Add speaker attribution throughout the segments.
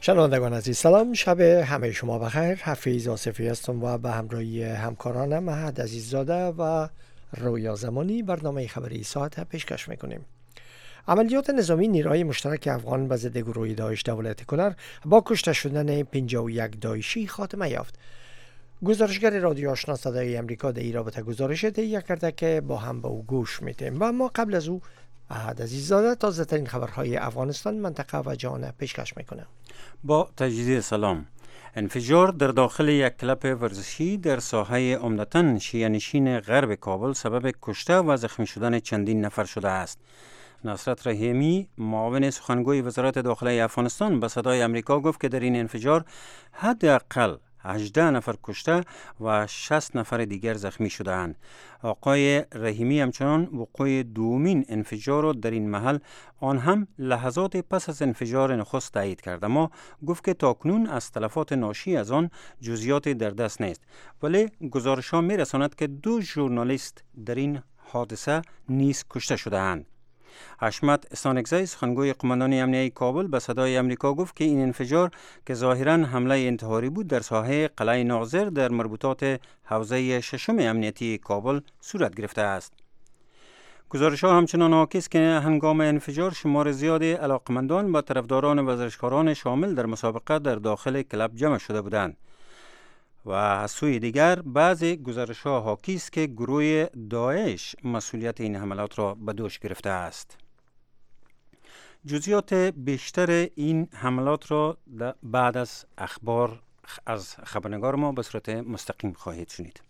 Speaker 1: شنوندگان عزیز، سلام، شب همه شما بخیر. حفیظ آصفی هستم و به همراهی همکارانم مهد عزیززاده و رویا زمانی برنامه خبری ساعت پیشکش میکنیم. عملیات نظامی نیروهای مشترک افغان به ضد گروه داعش دولت کنر با کشته شدن 51 داعشی خاتمه یافت. گزارشگر رادیو آشنا صدای امریکا در این رابطه گزارش تهیه کرده که با هم به او گوش میدیم و اما قبل از او مهد عزیززاده تازه ترین خبرهای افغانستان، منطقه و جهان پیشکش میکنه.
Speaker 2: با تجدید سلام. انفجار در داخل یک کلب ورزشی در ساحه عمدتاً شیعه‌نشین غرب کابل سبب کشته و زخمی شدن چندین نفر شده است. نصرت رحیمی، معاون سخنگوی وزارت داخلی افغانستان، به صدای امریکا گفت که در این انفجار حداقل 18 نفر کشته و 60 نفر دیگر زخمی شده‌اند. آقای رحیمی همچنان وقوع دومین انفجار را در این محل، آن هم لحظات پس از انفجار نخست، تایید کرد، اما گفت که تاکنون از تلفات ناشی از آن جزئیاتی در دست نیست، ولی گزارش‌ها می‌رساند که 2 ژورنالیست در این حادثه نیز کشته شده‌اند. حشمت استانکزی، سخنگوی قماندانی امنیتی کابل، به صدای امریکا گفت که این انفجار که ظاهراً حمله انتحاری بود در ساحه قلعه ناظر در مربوطات حوزه ششم امنیتی کابل صورت گرفته است. گزارش‌ها همچنان حاکی است که هنگام انفجار شمار زیادی علاقمندان و طرفداران ورزشکاران شامل در مسابقه در داخل کلب جمع شده بودند و از سوی دیگر بعضی گزارش‌ها حاکی است که گروه داعش مسئولیت این حملات را به دوش گرفته است. جزئیات بیشتر این حملات را بعد از اخبار از خبرنگار ما به صورت مستقیم خواهید شنید.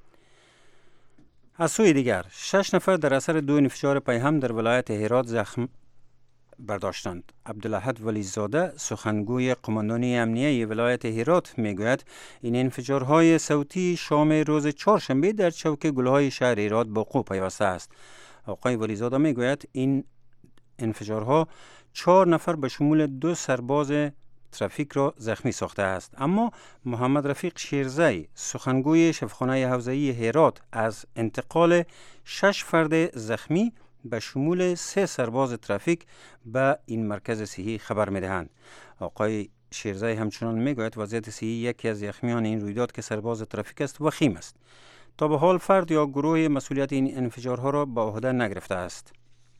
Speaker 2: از سوی دیگر 6 نفر در اثر 2 انفجار پیهم در ولایت هرات زخم برداشتند. عبدالاحد ولیزاده، سخنگوی قماندانی امنیتی ولایت هرات، میگوید این انفجارهای صوتی شام روز چهارشنبه در چوک گلهای شهر هرات با وقوع پیوسته است. آقای ولیزاده میگوید این انفجارها 4 نفر به شمول 2 سرباز ترافیک را زخمی ساخته است. اما محمد رفیق شیرزی، سخنگوی شفاخانه حوزه‌ای هرات، از انتقال 6 فرد زخمی به شمول 3 سرباز ترافیک به این مرکز صحی خبر می‌دهند. آقای شیرزی همچنان میگوید وضعیت صحی یکی از زخمیان این رویداد که سرباز ترافیک است وخیم است. تا به حال فرد یا گروه مسئولیت این انفجارها را به عهده نگرفته است.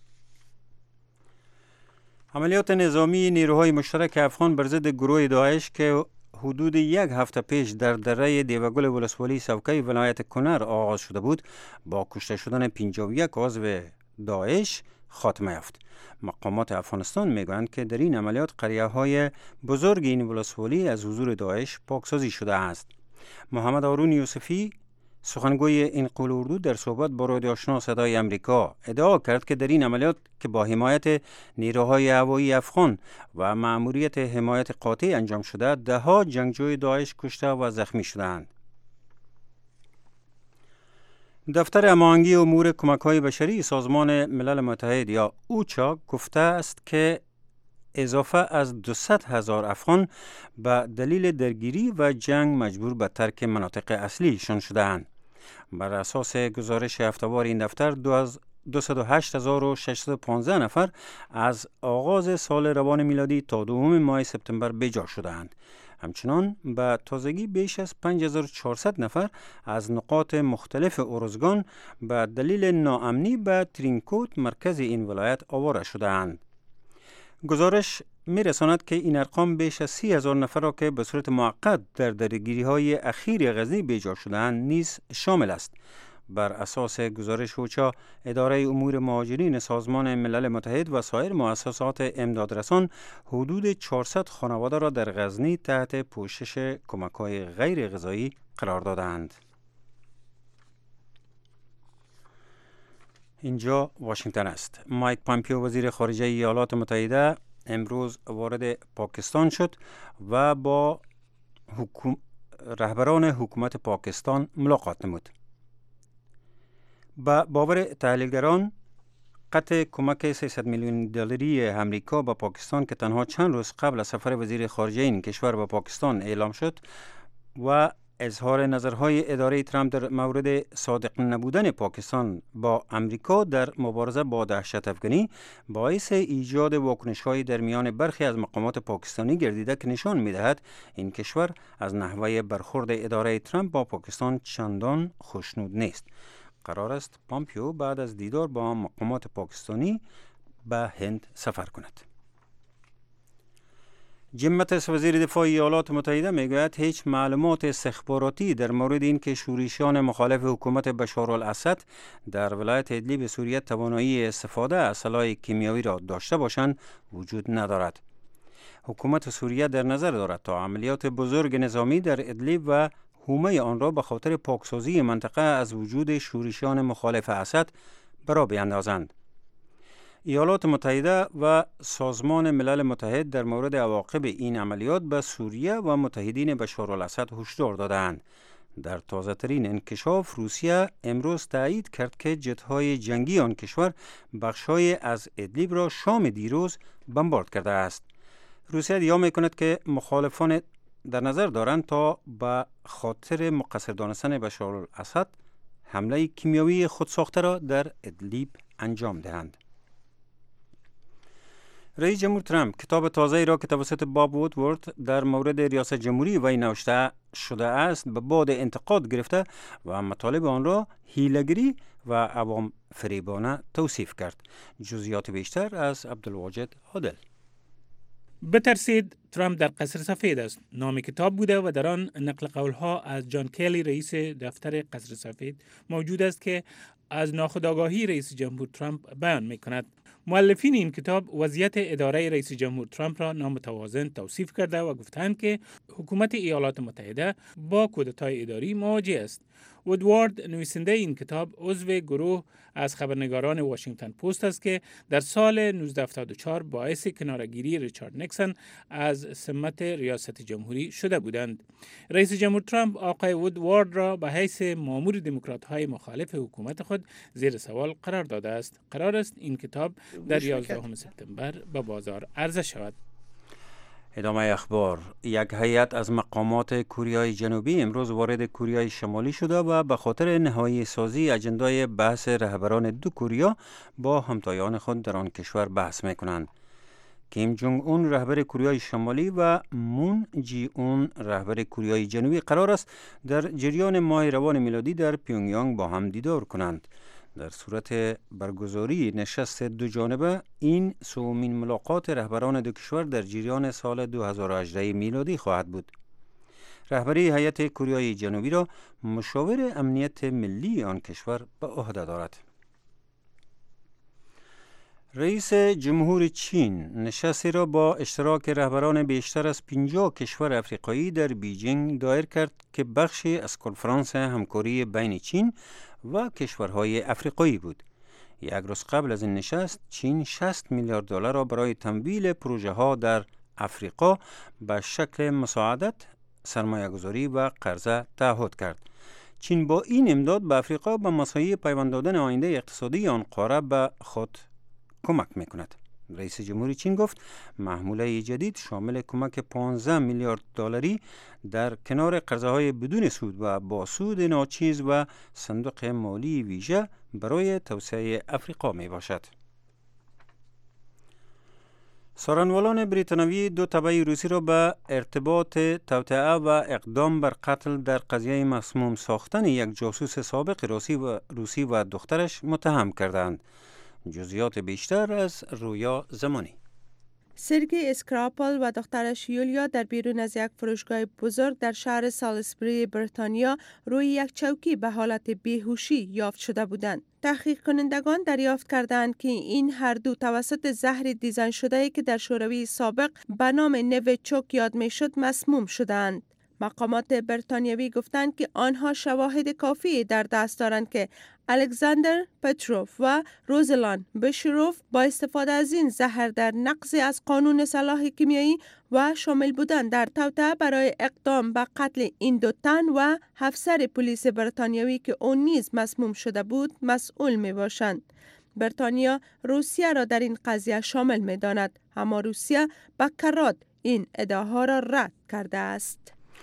Speaker 2: عملیات نظامی نیروهای مشترک افغان بر ضد گروه داعش که حدود 1 هفته پیش در دره دیوگل ولسوالی سوکه ولایت کنر آغاز شده بود، با کشته شدن 51 عضو داعش خاتمه یافت. مقامات افغانستان میگویند که در این عملیات قریه‌های بزرگ این ولسوالی از حضور داعش پاکسازی شده است. محمد هارون یوسفی، سخنگوی این قول اردو، در صحبت با رادیو آشنا صدای امریکا ادعا کرد که در این عملیات که با حمایت نیروهای هوایی افغان و مأموریت حمایت قاطع انجام شده، 10 جنگجوی داعش کشته و زخمی شدند. دفتر هماهنگی امور کمک‌های بشری سازمان ملل متحد یا اوچا گفته است که اضافه از 200,000 افغان به دلیل درگیری و جنگ مجبور به ترک مناطق اصلیشان شده‌اند. بر اساس گزارش هفته‌وار این دفتر 208,615 نفر از آغاز سال روان میلادی تا 2 ماه سپتامبر بیجا شده‌اند. همچنان به تازگی بیش از 5400 نفر از نقاط مختلف ارزگان به دلیل ناامنی به ترینکوت، مرکز این ولایت، آواره شده‌اند. گزارش می‌رساند که این ارقام بیش از 30,000 نفر را که به صورت موقت در درگیری‌های اخیر غزنی بیجا شده‌اند نیز شامل است. بر اساس گزارش اوچا، اداره امور مهاجرین سازمان ملل متحد و سایر مؤسسات امدادرسان حدود 400 خانواده را در غزنی تحت پوشش کمک‌های غیر غذایی قرار دادند. اینجا واشنگتن است. مایک پامپیو، وزیر خارجه ایالات متحده، امروز وارد پاکستان شد و با رهبران حکومت پاکستان ملاقات نمود. با باور تحلیلگران، قطع کمک 300 میلیون دلاری امریکا به پاکستان که تنها چند روز قبل از سفر وزیر خارجه این کشور به پاکستان اعلام شد و اظهار نظرهای اداره ترامپ در مورد صادق نبودن پاکستان با امریکا در مبارزه با دهشت افغانی باعث ایجاد واکنش‌های در میان برخی از مقامات پاکستانی گردیده که نشان می‌دهد این کشور از نحوه برخورد اداره ترامپ با پاکستان چندان خوشنود نیست. قرار است پامپیو بعد از دیدار با مقامات پاکستانی به هند سفر کند. جیم ماتیس وزیر دفاع ایالات متحده میگوید هیچ معلومات استخباراتی در مورد این که شورشیان مخالف حکومت بشارالاسد در ولایت ادلیب سوریه توانایی استفاده از سلاح کیمیایی را داشته باشند وجود ندارد. حکومت سوریه در نظر دارد تا عملیات بزرگ نظامی در ادلیب و حومه آن را به خاطر پاکسازی منطقه از وجود شورشیان مخالف اسد برا بیندازند. ایالات متحده و سازمان ملل متحد در مورد عواقب این عملیات به سوریه و متحدین بشارالاسد هشدار دادند. در تازه ترین انکشاف روسیه امروز تایید کرد که جت‌های جنگی آن کشور بخش‌های از ادلیب را شام دیروز بمبارد کرده است. روسیه ادعا می‌کند که مخالفان در نظر دارند تا به خاطر مقصر دانستن بشارالاسد حمله کیمیایی خودساخته را در ادلیب انجام دهند. رئیس جمهور ترامپ کتاب تازه‌ای را که توسط باب وودورد در مورد ریاست جمهوری وی نوشته شده است به باد انتقاد گرفته و مطالب آن را حیله‌گری و عوام فریبانه توصیف کرد. جزئیات بیشتر از عبدالواجد عادل.
Speaker 3: بترسید ترامپ در قصر سفید است نام کتاب بوده و در آن نقل قولها از جان کلی رئیس دفتر قصر سفید موجود است که از ناخودآگاهی رئیس جمهور ترامپ بیان می‌کند. مؤلفین این کتاب وضعیت اداره رئیس جمهور ترامپ را نامتوازن توصیف کرده و گفتند که حکومت ایالات متحده با کودتای اداری مواجه است. وودوارد نویسنده این کتاب عضو گروه از خبرنگاران واشنگتن پست است که در سال 1974 باعث کناره‌گیری ریچارد نیکسون از سمت ریاست جمهوری شده بودند. رئیس جمهور ترامپ آقای وودوارد را به حیث مامور دموکرات‌های مخالف حکومت خود زیر سوال قرار داده است. قرار است این کتاب در 11 سپتامبر به بازار عرضه شود.
Speaker 2: ادامه اخبار. یک هیئت از مقامات کوریای جنوبی امروز وارد کوریای شمالی شده و به خاطر نهایی سازی اجندای بحث رهبران دو کوریا با همتایان خود در آن کشور بحث میکنند. کیم جونگ اون رهبر کوریای شمالی و مون جی اون رهبر کوریای جنوبی قرار است در جریان ماه روان میلادی در پیونگیانگ با هم دیدار کنند. در صورت برگزاری نشست دو جانبه این سومین ملاقات رهبران دو کشور در جریان سال 2018 میلادی خواهد بود. رهبری هیئت کوریای جنوبی را مشاور امنیت ملی آن کشور به عهده دارد. رئیس جمهور چین نشستی را با اشتراک رهبران بیشتر از 50 کشور افریقایی در بیجینگ دایر کرد که بخشی از کنفرانس همکاری بین چین و کشورهای افریقایی بود. یک روز قبل از این نشست چین 60 میلیارد دلار را برای تمویل پروژه ها در افریقا به شکل مساعدت، سرمایه‌گذاری و قرضه تعهد کرد. چین با این امداد به افریقا به مساعی پیوند دادن آینده اقتصادی آن قاره به خود کمک میکند. رئیس جمهور چین گفت محموله جدید شامل کمک 15 میلیارد دلاری در کنار قرضه‌های بدون سود و با سود ناچیز و صندوق مالی ویژه برای توسعه افریقا می باشد. سارنوالان بریتانیایی دو تبع روسی را به ارتباط توطئه و اقدام بر قتل در قضیه مسموم ساختن یک جاسوس سابق روسی و دخترش متهم کردند. جزئیات بیشتر از رویا زمانی.
Speaker 4: سرگی اسکراپل و دخترش یولیا در بیرون از یک فروشگاه بزرگ در شهر سالیسبری بریتانیا روی یک چوکی به حالت بیهوشی یافت شده بودند. تحقیق کنندگان دریافت کردند که این هر دو توسط زهر دیزاین شده‌ای که در شوروی سابق به نام نویچوک یاد می‌شد مسموم شدند. مقامات بریتانیایی گفتند که آنها شواهد کافی در دست دارند که الکساندر پتروف و روزلان بشروف با استفاده از این زهر در نقض از قانون سلاح کیمیایی و شامل بودن در توطئه برای اقدام به قتل این دو تن و افسر پلیس بریتانیایی که اون نیز مسموم شده بود مسئول می باشند. بریتانیا روسیه را در این قضیه شامل می داند، اما روسیه به کرات این ادعاها را رد کرده است.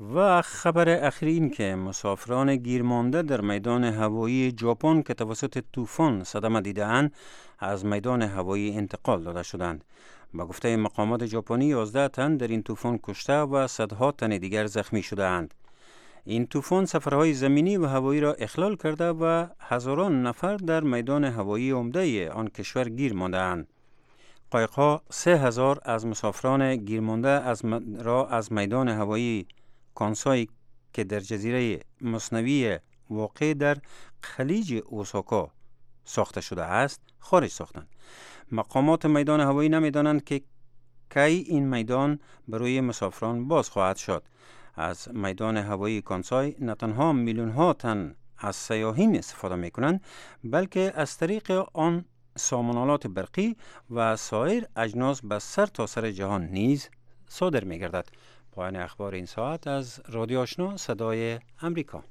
Speaker 2: و خبر اخیر این که مسافران گیرمانده در میدان هوایی ژاپن که توسط طوفان صدمه دیده‌اند از میدان هوایی انتقال داده شدند. با گفته مقامات ژاپنی 11 تن در این طوفان کشته و صدها تن دیگر زخمی شده اند. این طوفان سفرهای زمینی و هوایی را اخلال کرده و هزاران نفر در میدان هوایی عمده آن کشور گیر مانده اند. قایق‌ها 3000 از مسافران گیرمانده را از میدان هوایی کانسای که در جزیره مثنوی واقع در خلیج اوساکا ساخته شده است خارج ساختند. مقامات میدان هوایی نمی‌دانند که کی این میدان برای مسافران باز خواهد شد. از میدان هوایی کانسای نه تنها میلیون‌ها تن از سیاحین استفاده می‌کنند بلکه از طریق آن سامانالات برقی و سایر اجناس به سر تا سر جهان نیز صادر می‌گردد. پایان اخبار این ساعت از رادیو آشنا صدای امریکا.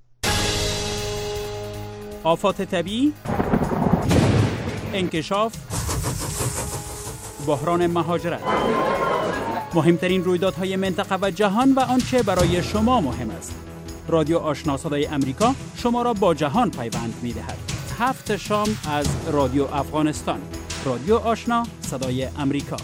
Speaker 5: آفات طبیعی، انکشاف، بحران مهاجرت، مهمترین رویدادهای منطقه و جهان و آنچه برای شما مهم است. رادیو آشنا صدای امریکا شما را با جهان پیوند می‌دهد. 7 شام از رادیو افغانستان. رادیو آشنا صدای امریکا.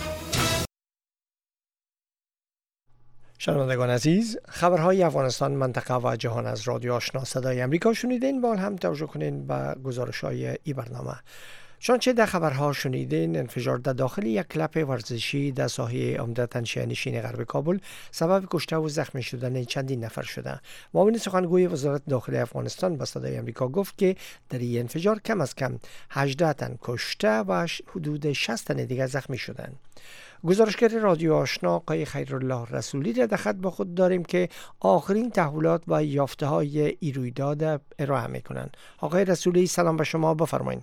Speaker 1: شنوندگان عزیز، خبرهای افغانستان، منطقه و جهان از رادیو آشنا صدای امریکا شنیدین. با هم توجه کنین به گزارش‌های این برنامه. چنانچه در خبرها شنیدین، انفجار در داخل یک کلب ورزشی در ساحه عمدتاً شهرنشین غرب کابل سبب کشته و زخمی شدن چندین نفر شده. معاون سخنگوی وزارت داخلی افغانستان به صدای امریکا گفت که در این انفجار کم از کم 18 تن کشته و حدود 60 تن دیگر زخمی شدند. گزارشگر رادیو آشنا آقای خیرالله رسولی را در خط با خود داریم که آخرین تحولات و یافته‌های این رویداد ارائه می‌کنند. آقای رسولی، سلام به شما، بفرمایید.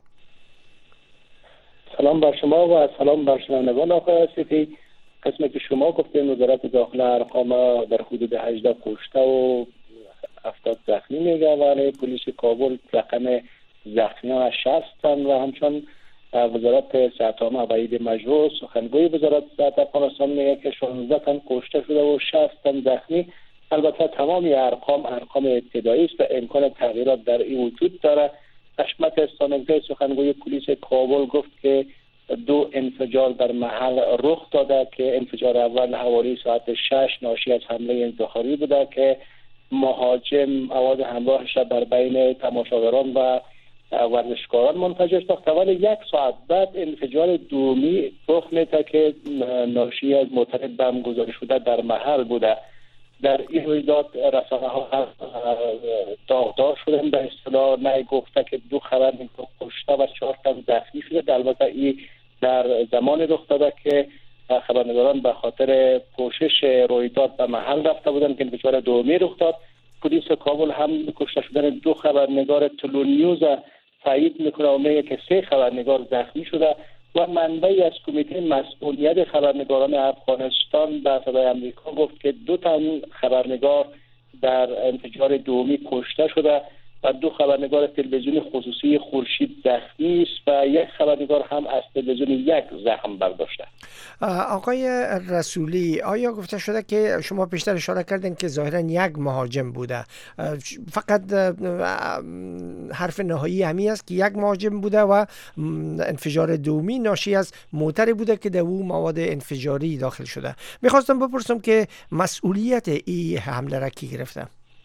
Speaker 6: سلام بر شما و سلام بر شنوندگان. آقای آصفی، قسمی که شما گفتین وزارت داخله ارقام در حدود 18 کشته و 70 زخمی میگه، ولی پلیس کابل رقم زخمیان 60 تن و همچنان وزارت صحت عامه و عید مجروح سخنگوی وزارت صحت افغانستان میگه که 16 تن کشته شده و 60 تن زخمی. البته تمامی ارقام ابتدایی است و امکان تغییرات در این وجود داره. حشمت استانگزی سخنگوی پلیس کابل گفت که 2 انفجار در محل رخ داده که انفجار اول حوالی ساعت 6 ناشی از حمله انتحاری بوده که مهاجم آواز همراهش بر بین تماشاگران و ورزشکاران منفجر ساخت، ولی 1 ساعت بعد انفجار دومی رخ میده که ناشی از موتر بم گذاری شده در محل بوده. در این رویداد رسانه ها داغدار شدن، به اصطلاح نه گفته که 2 خبرنگار کشته و 4 تن زخمی شده. البته این در زمان رخ داده که خبرنگاران به خاطر پوشش رویداد به محل رفته بودند که انفجار دومی رخ داد. پلیس کابل هم کشته شدن 2 خبرنگار تلونیوز تایید میکنه و میگه که 3 خبرنگار زخمی شده و منبعی از کمیته مسئولیت خبرنگاران افغانستان به صدای امریکا گفت که 2 تن خبرنگار در انفجار دومی کشته شده و 2 خبرنگار تلویزیون خصوصی خورشید زخمی است و 1 خبرنگار هم از تلویزیون 1 زخم برداشته.
Speaker 1: آقای رسولی، آیا گفته شده که شما پیشتر اشاره کردین که ظاهرا 1 مهاجم بوده، فقط حرف نهایی همی است که 1 مهاجم بوده و انفجار دومی ناشی از موتر بوده که در او مواد انفجاری داخل شده؟ میخواستم بپرسم که مسئولیت این حمله را کی گرفته؟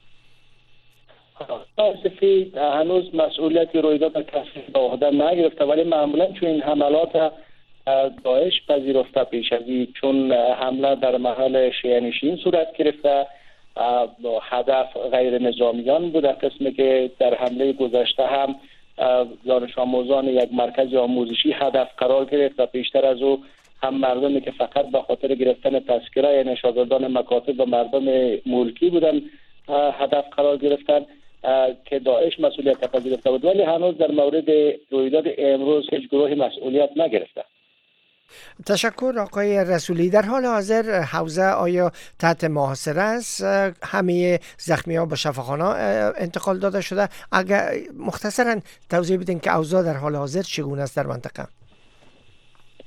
Speaker 6: آصفی، هنوز مسئولیت رویداد کسی به عهده نگرفته، ولی معمولا چون این حملات داعش پذیرفته پیش از این، چون حمله در محل شیعه‌نشین صورت گرفته، هدف غیر نظامیان بوده، قسمی که در حمله گذشته هم دانش آموزان یک مرکز آموزشی هدف قرار گرفت و پیشتر از او هم مردمی که فقط به خاطر گرفتن تذکره یعنی شاگردان مکاتب و مردم ملکی بودن هدف قرار گرفتن که داعش مسئولیت پذیرفته بود، ولی هنوز در مورد رویداد امروز هیچ گروهی مسئولیت نگرفته.
Speaker 1: تشکر آقای رسولی. در حال حاضر حوزه آیا تحت محاصره است؟ همه زخمی ها به شفاخانه انتقال داده شده؟ اگر مختصرا توضیح بدین که اوضاع در حال حاضر چگونه است در منطقه؟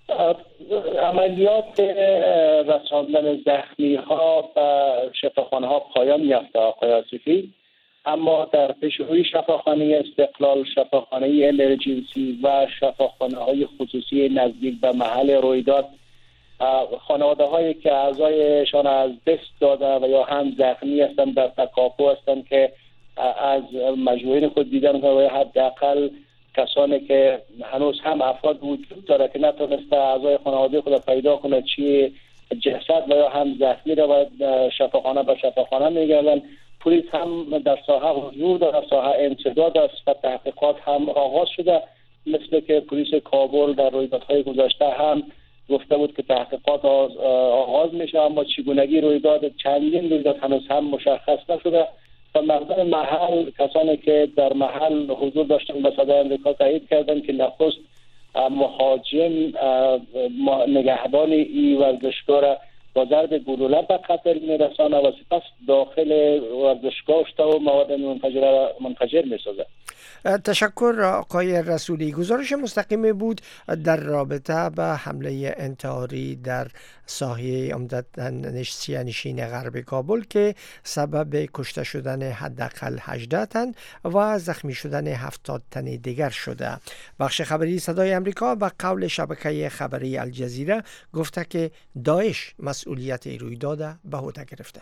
Speaker 6: عملیات رساندن زخمی ها و شفاخانه ها پایان یافته آقای آصفی، اما در پیشروی شفاخانه استقلال، شفاخانه امرجنسی و شفاخانه های خصوصی نزدیک به محل رویداد، خانواده هایی که اعضایشان از دست داده و یا هم زخمی هستند در تکاپو هستند که از مجموعین خود دیدن و حداقل کسانی که هنوز هم افراد وجود داره که نتونسته اعضای خانواده خود پیدا کنه چی جسد و یا هم زخمی را و شفاخانه به شفاخانه میگردن. پلیس هم در ساحه حضور داره، ساحه انسداد است و تحقیقات هم آغاز شده، مثل که پلیس کابل در رویدادهای گذشته هم گفته بود که تحقیقات آغاز میشه، اما چگونگی رویداد چندین رویداد هنوز هم مشخص نشده و مردم محل، کسانی که در محل حضور داشتن به صدای امریکا تایید کردن که نخست مهاجم نگهبان این ورزشگاه را با ضرب گلوله به قتل میرسانه و سپس داخل ورزشگاه شده و مواد منفجر میسازه.
Speaker 1: تشکر آقای رسولی. گزارش مستقیم بود در رابطه به حمله انتحاری در ساحه عمدتاً سیاه‌نشین غرب کابل که سبب کشته شدن حداقل 18 تن و زخمی شدن 70 تن دیگر شده. بخش خبری صدای آمریکا به قول شبکه خبری الجزیره گفته که داعش مسئولیت رویداد به عهده گرفته.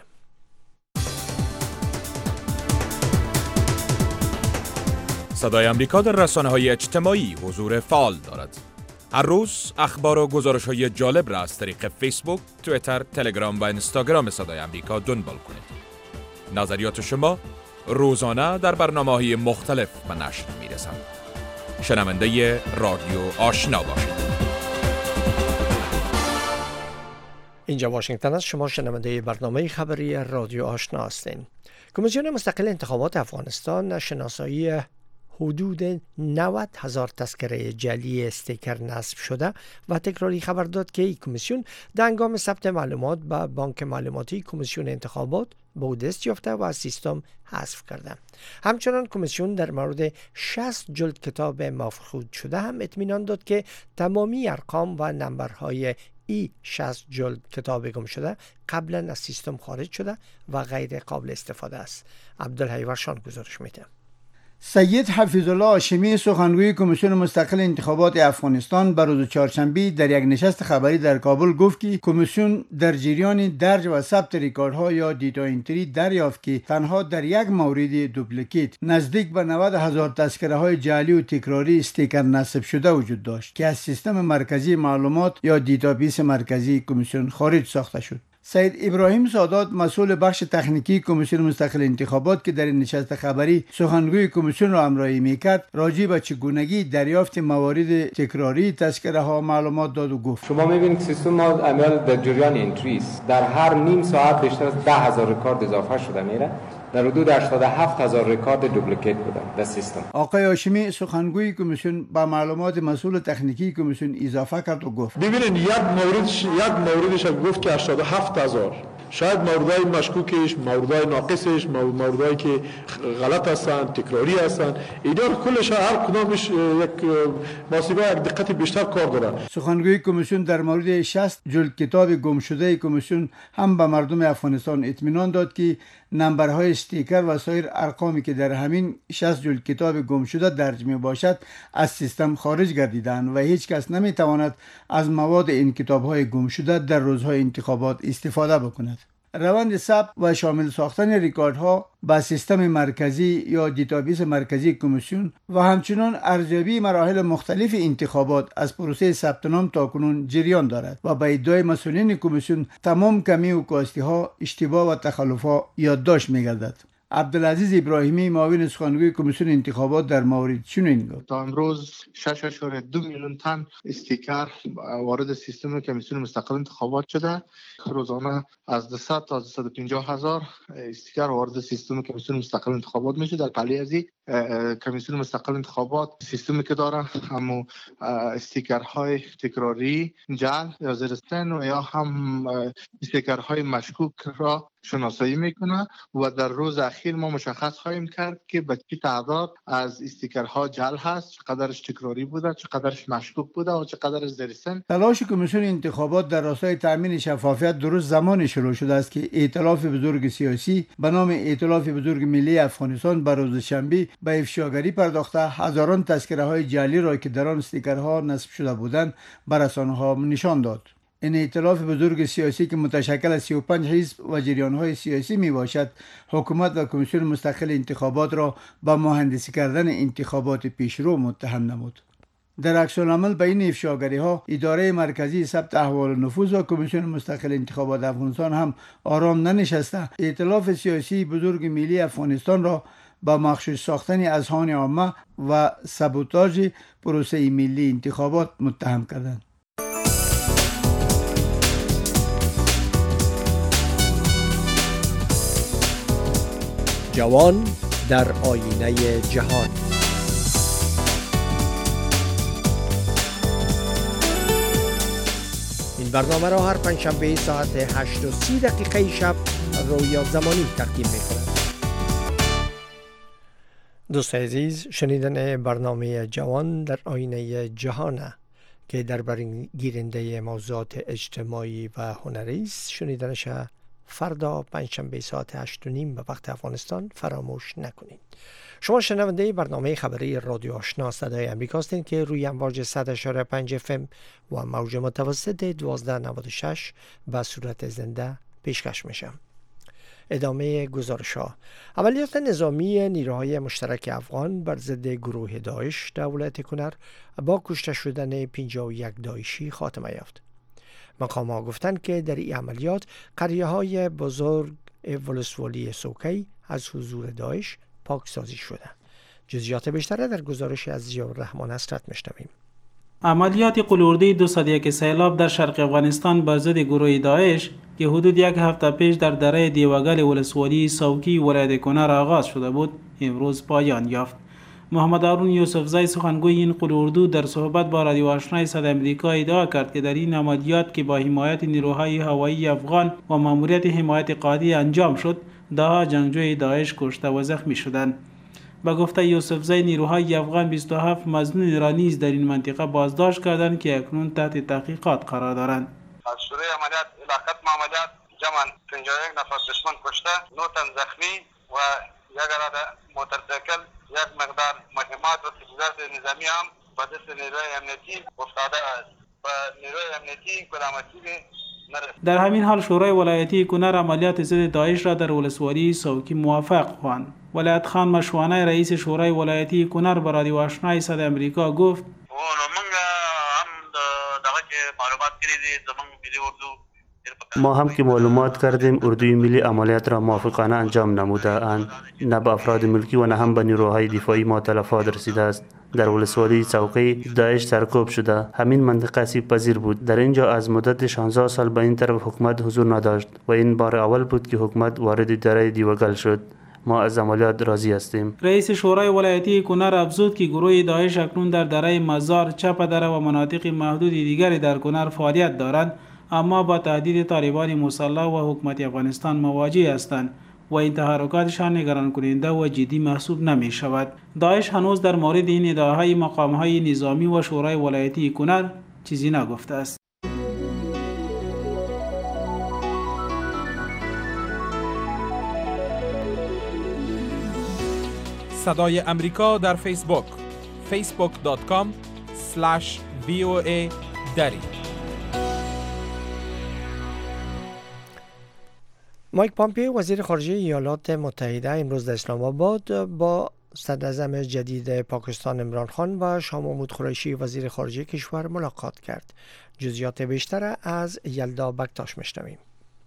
Speaker 7: صدای آمریکا در رسانه‌های اجتماعی حضور فعال دارد. هر روز اخبار و گزارش‌های جالب را از طریق فیسبوک، توییتر، تلگرام و اینستاگرام صدای آمریکا دنبال کنید. نظریات شما روزانه در برنامه‌های مختلف به نشر می‌رسند. شنونده رادیو آشنا باشید.
Speaker 1: اینجا واشنگتن است. شما شنونده برنامه خبری رادیو آشنا هستین. کمیسیون مستقل انتخابات افغانستان شناسایی حدود 90,000 تذکره جعلی استیکر نصب شده و تکراری خبر داد که این کمیسیون در هنگام ثبت معلومات به بانک معلوماتی کمیسیون انتخابات به دست یافته و از سیستم حذف کرده. همچنان کمیسیون در مورد 60 جلد کتاب مفقود شده هم اطمینان داد که تمامی ارقام و نمبرهای ای 60 جلد کتاب گم شده قبلا از سیستم خارج شده و غیر قابل استفاده است. عبدالحی ورشان گزارش میده.
Speaker 8: سید حفیظالله هاشمی سخنگوی کمیسیون مستقل انتخابات افغانستان بر روز چهارشنبه در یک نشست خبری در کابل گفت که کمیسیون در جریان درج و ثبت ریکاردها یا دیتا انتری دریافت که تنها در یک مورد دوپلیکیت نزدیک به 90,000 تذکره های جعلی و تکراری استیکر نصب شده وجود داشت که از سیستم مرکزی معلومات یا دیتابیس مرکزی کمیسیون خارج ساخته شد. سید ابراهیم سادات مسئول بخش تکنیکی کمیسیون مستقل انتخابات که در این نشست خبری سخنگوی کمیسیون را همراهی میکرد راجع به چگونگی دریافت موارد تکراری تذکره ها معلومات داد و گفت
Speaker 9: شما میبینید سیستم ما عمل در جریان انتریز در هر نیم ساعت بیشتر از 10,000 رکورد اضافه شده میره، در حدود 87,000 رکورد دوپلیکیت بودن در سیستم.
Speaker 8: آقای هاشمی سخنگوی کمیسیون با معلومات مسئول تکنیکی کمیسیون اضافه کرد و گفت
Speaker 10: ببینید یک موردش گفت که 87,000 شاید موردهای مشکوکش، موردهای ناقصش، موردهایی که غلط هستن، تکراری هستن، اینا کلش هر کدامش یک واسطه یک دقت بیشتر کار داره.
Speaker 8: سخنگوی کمیسیون در مورد 60 جلد کتاب گم شده کمیسیون هم به مردم افغانستان اطمینان داد که نمبرهای استیکر و سایر ارقامی که در همین 60 جلد کتاب گم شده درج می باشد از سیستم خارج گردیدند و هیچ کس نمی تواند از مواد این کتاب‌های گم شده در روزهای انتخابات استفاده بکند. روند ثبت و شامل ساختن ریکاردها با سیستم مرکزی یا دیتابیس مرکزی کمیسیون و همچنین ارزیابی مراحل مختلف انتخابات از پروسه ثبت نام تاکنون جریان دارد و به ادعای مسئولین کمیسیون تمام کمی و کاستی‌ها، اشتباه و تخلف‌ها یادداشت می‌گردد. عبدالعزیز ابراهیمی معاون سخنگوی کمیسیون انتخابات در مورد چنین گفت
Speaker 11: تا امروز 6.2 میلیون تن استیکر وارد سیستم کمیسیون مستقل انتخابات شده. روزانه از 200 تا 250 هزار استیکر وارد سیستم کمیسیون مستقل انتخابات میشه. در پلی ازی کمیسیون مستقل انتخابات سیستمی که داره همو استیکرهای تکراری جعل یا زیرستن و یا هم استیکرهای مشکوک را شناسایی میکنه و در روز اخیر ما مشخص خواهیم کرد که به چه تعداد از استیکرها جعل هست، چقدرش تکراری بوده، چقدرش مشکوک بوده و چقدرش زیرستن.
Speaker 8: تلاش کمیسیون انتخابات در راستای تامین شفافیت درست زمان شروع شده است که ائتلاف بزرگ سیاسی به نام ائتلاف بزرگ ملی افغانستان به روز شنبه به افشاگری پرداخته هزاران تذکره های جعلی را که در آن استیکرها نصب شده بودند به رسانه‌ها نشان داد. این ائتلاف بزرگ سیاسی که متشکل از 35 حزب و جریان‌های سیاسی می باشد، حکومت و کمیسیون مستقل انتخابات را به مهندسی کردن انتخابات پیشرو متهم نمود. در عکس العمل به این افشاگری‌ها اداره مرکزی ثبت احوال نفوذ و کمیسیون مستقل انتخابات افغانستان هم آرام ننشسته ائتلاف سیاسی بزرگ ملی افغانستان را با مخشوش ساختن اذهان عامه و سابوتاژ پروسه ملی انتخابات متهم کردند.
Speaker 1: جوان در آینه جهان. این برنامه را هر پنجشنبه ساعت 8:30 شب رویا زمانی تقدیم می‌کند. دوست عزیز، شنیدن برنامه جوان در آینه جهان که در برگیرنده موضوعات اجتماعی و هنری است، شنیدنش فردا پنجشنبه ساعت 8:30 به وقت افغانستان فراموش نکنید. شما شنونده برنامه خبری رادیو آشنا صدای امریکا هستید که روی امواج 100.5 FM و موج متوسط 1296 به صورت زنده پیشکش میشه. ادامه گزارش‌ها. عملیات نظامی نیروهای مشترک افغان بر ضد گروه داعش در ولایت کنر با کشته شدن 51 داعشی خاتمه یافت. مقام‌ها گفتند که در این عملیات قریه‌های بزرگ ولسوالی سوکی از حضور داعش پاکسازی شده. جزئیات بیشتر در گزارش از ضیاءالرحمن حسرت میشنویم.
Speaker 12: عملیات قلوردی 201 سیلاب در شرق افغانستان بر ضد گروه داعش که حدود یک هفته پیش در دره دیوگل ولسوالی سوکی ولایت کنر آغاز شده بود، امروز پایان یافت. محمد هارون یوسفزی سخنگوی این قلوردو در صحبت با رادیو آشنای صدای امریکا ادعا کرد که در این عملیات که با حمایت نیروهای هوایی افغان و ماموریت حمایت قادی انجام شد، ده‌ها جنگجوی داعش کشته و زخمی شدند. با گفته یوسفزی، نیروهای افغان 27 مظنون را نیز در این منطقه بازداشت کردند که اکنون تحت تحقیقات قرار دارند.
Speaker 13: از شروع عملیات الاقت عملیات جمعاً 51 نفر دشمن کشته، 9 تن زخمی و یک عدد موتورسیکل، یک مقدار مهمات و تجهیزات نظامی هم به دست نیروی امنیتی افتاده است و نیروی امنیتی کدامتی نرسید.
Speaker 12: در همین حال شورای ولایتی کنر عملیات ضد داعش را در ولسوالی سوکی موافق خواند. ولایت خان مشوانه رئیس شورای ولایتی کنر به رادیو آشنای صدای امریکا گفت:
Speaker 14: ما هم که معلومات کردیم اردوی ملی عملیات را موافقانه انجام نموده اند. نه به افراد ملکی و نه هم به نیروهای دفاعی ما تلفات رسیده است. در ولسوالی چوقی داعش سرکوب شده. همین منطقه آسیب پذیر بود. در اینجا از مدت 16 سال به این طرف حکومت حضور نداشت و این بار اول بود که حکومت وارد دره دیوگل شد. ما از عملیات راضی هستیم.
Speaker 12: رئیس شورای ولایتی کنر افزود که گروه داعش اکنون در دره مزار، چپ دره و مناطق محدود دیگری در کنر فعالیت دارند، اما با تهدید طالبان مسلح و حکومت افغانستان مواجه هستند و این تحرکاتشان نگران کننده و جدی محسوب نمی شود. داعش هنوز در مورد این ادعاهای مقامهای نظامی و شورای ولایتی کنر چیزی نگفته است.
Speaker 7: صدای امریکا در فیسبوک facebook.com/VOA دری.
Speaker 1: مایک پامپیو وزیر خارجه ایالات متحده امروز در اسلام آباد با صدراعظم جدید پاکستان عمران خان و شاه محمود قریشی وزیر خارجه کشور ملاقات کرد. جزئیات بیشتر از یلدا بکتاش میشنویم.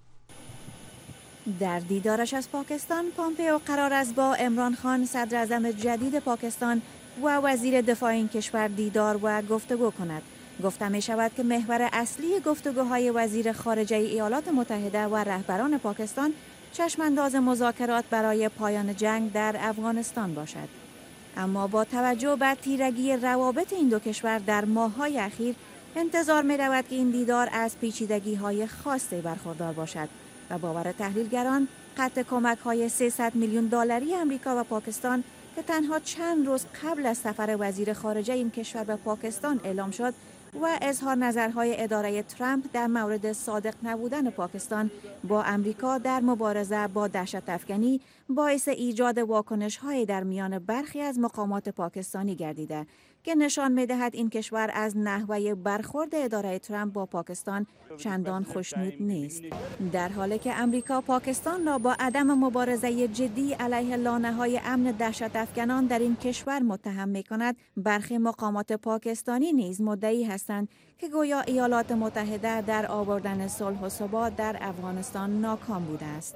Speaker 15: در دیدارش از پاکستان، پامپیو قرار است با عمران خان صدراعظم جدید پاکستان و وزیر دفاع این کشور دیدار و گفتگو کند. گفته می شود که محور اصلی گفتگوهای وزیر خارجه ایالات متحده و رهبران پاکستان چشمانداز مذاکرات برای پایان جنگ در افغانستان باشد. اما با توجه به تیرگی روابط این دو کشور در ماه‌های اخیر انتظار می‌رود که این دیدار از پیچیدگی‌های خاصی برخوردار باشد و باور تحلیلگران قطع کمک‌های 300 میلیون دلاری آمریکا و پاکستان که تنها چند روز قبل از سفر وزیر خارجه این کشور به پاکستان اعلام شد و اظهار نظرهای اداره ترامپ در مورد صادق نبودن پاکستان با آمریکا در مبارزه با دهشت افکنی باعث ایجاد واکنش‌های در میان برخی از مقامات پاکستانی گردیده که نشان می‌دهد این کشور از نحوه برخورد اداره ترامپ با پاکستان چندان خوشنود نیست. در حالی که آمریکا پاکستان را با عدم مبارزه جدی علیه لانه‌های امن دهشت افکنان در این کشور متهم می‌کند، برخی مقامات پاکستانی نیز مدعی هستند که گویا ایالات متحده در آوردن صلح و ثبات در افغانستان ناکام بوده است.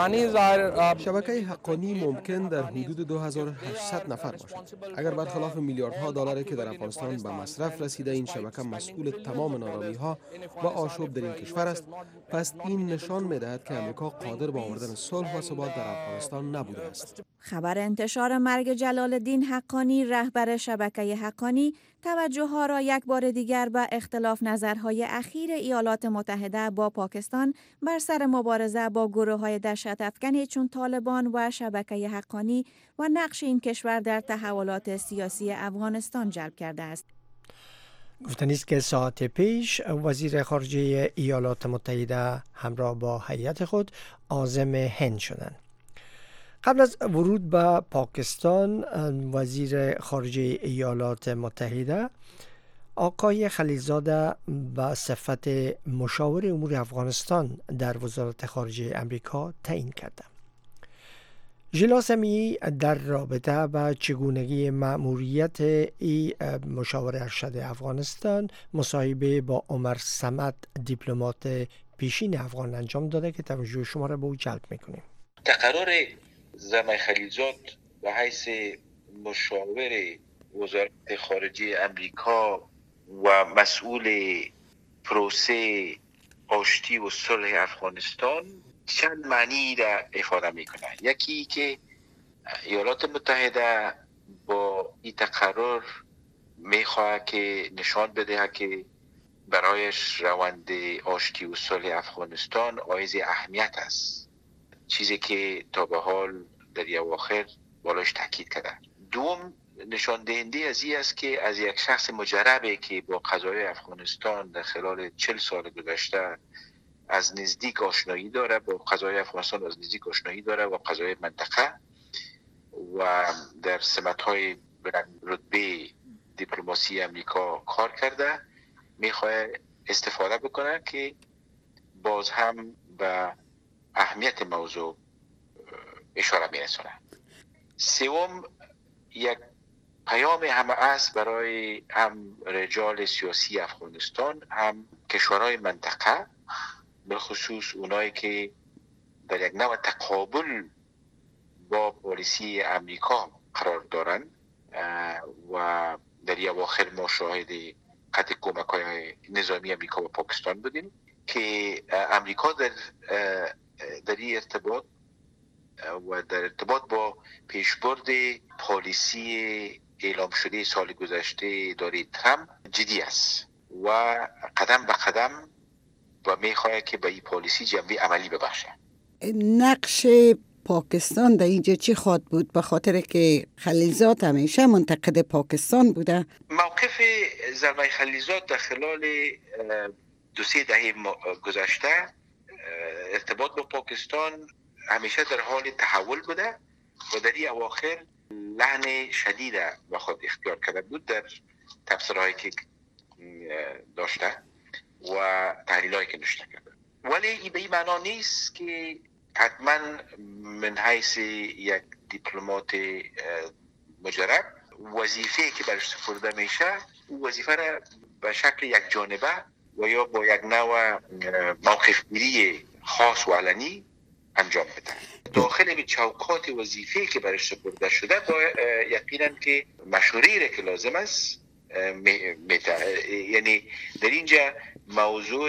Speaker 16: شبکه حقانی ممکن در حدود 2800 نفر باشد. اگر برخلاف میلیاردها دلاری که در افغانستان به مصرف رسیده این شبکه مسئول تمام نارامی‌ها و آشوب در این کشور است، پس این نشان می‌دهد که آمریکا قادر به آوردن صلح و ثبات در افغانستان نبوده است.
Speaker 15: خبر انتشار مرگ جلال الدین حقانی رهبر شبکه حقانی توجه ها را یک بار دیگر به اختلاف نظرهای اخیر ایالات متحده با پاکستان بر سر مبارزه با گروه های دهشت افکنی چون طالبان و شبکه حقانی و نقش این کشور در تحولات سیاسی افغانستان جلب کرده است.
Speaker 1: گفتنی است که ساعت پیش وزیر خارجه ایالات متحده همراه با هیئت خود عازم هند شدند. قبل از ورود به پاکستان، وزیر خارجه ایالات متحده آقای خلیلزاده به صفت مشاور امور افغانستان در وزارت خارجه امریکا تعیین کرده. ژیلا سمیعی در رابطه با چگونگی مأموریت ای مشاور ارشد افغانستان مصاحبه با عمر صمد دیپلمات پیشین افغان انجام داده که توجه شما را به او جلب میکنیم.
Speaker 17: تقرر زلمه خلیلزاد به حیث مشاور وزارت خارجه امریکا و مسئول پروسه آشتی و صلح افغانستان چند معنی را افاده میکنه. یکی که ایالات متحده با این تقرر میخواه که نشان بده که برایش روند آشتی و صلح افغانستان حائز اهمیت است، چیزی که تا به حال در اواخر بالاش تاکید کرده. دوم نشان دهنده از این است که از یک شخص مجربه که با قضایای افغانستان در خلال 40 سال گذشته از نزدیک آشنایی داره، با قضایای افغانستان از نزدیک آشنایی داره و قضایای منطقه و در سمت‌های بلند رتبه دیپلماسی امریکا کار کرده، میخواد استفاده بکنه که باز هم به اهمیت موضوع اشاره میرسونه. سوم یک پیام همه است برای هم رجال سیاسی افغانستان، هم کشورهای منطقه، به خصوص اونایی که در یک نوع تقابل با پالیسی امریکا قرار دارن و در اواخر ما شاهد قطع کمک‌های نظامی امریکا و پاکستان بودیم که امریکا در این ارتباط و در ارتباط با پیشبرد پالیسی اعلام شده سال گذشته اداره ترامپ جدی است و قدم به قدم و میخواهد که به این پالیسی جنبه عملی ببخشه.
Speaker 18: نقش پاکستان در اینجا چی خواهد بود؟ به خاطر که خلیلزاد همیشه منتقد پاکستان بوده.
Speaker 17: موقف زلمه خلیلزاد در خلال 2-3 دهه گذشته ارتباط با پاکستان همیشه در حال تحول بوده و در این اواخر لحن شدید به خود اختیار کرده بود در تفسیرهایی که داشته و تحلیلهایی که نشته کرده. ولی این به این معنا نیست که حتما من حیث یک دیپلمات مجرب وظیفه که برش سپرده میشه وظیفه را به شکل یک جانبه و یا با یک نوع موقف گیری خاص و علنی انجام بده. داخل به چوکات وظیفه که برش سپرده شده با یقینا که مشوره که لازم است یعنی در اینجا موضوع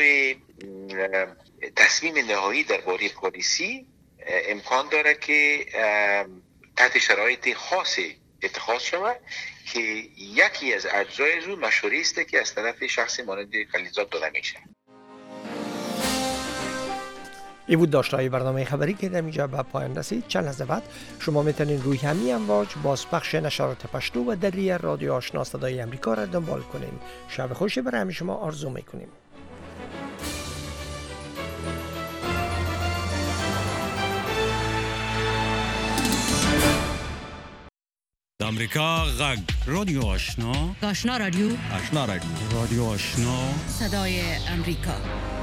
Speaker 17: تصمیم نهایی درباره پالیسی امکان داره که تحت شرایط خاص اتخاذ شود که یکی از اجزای او مشوری است که از طرف شخصی مانند خلیلزاد داده میشه.
Speaker 1: این بود داشته‌های برنامه خبری که در اینجا به پایان رسید. چند لحظه بعد شما میتونید روی همین امواج بازپخش نشرات پشتو و دری رادیو آشنا صدای امریکا را دنبال کنین. شب خوشی برای همه شما آرزو میکنیم.
Speaker 19: امریکا غږ رادیو آشنا
Speaker 20: رادیو
Speaker 19: رادیو آشنا
Speaker 20: صدای امریکا.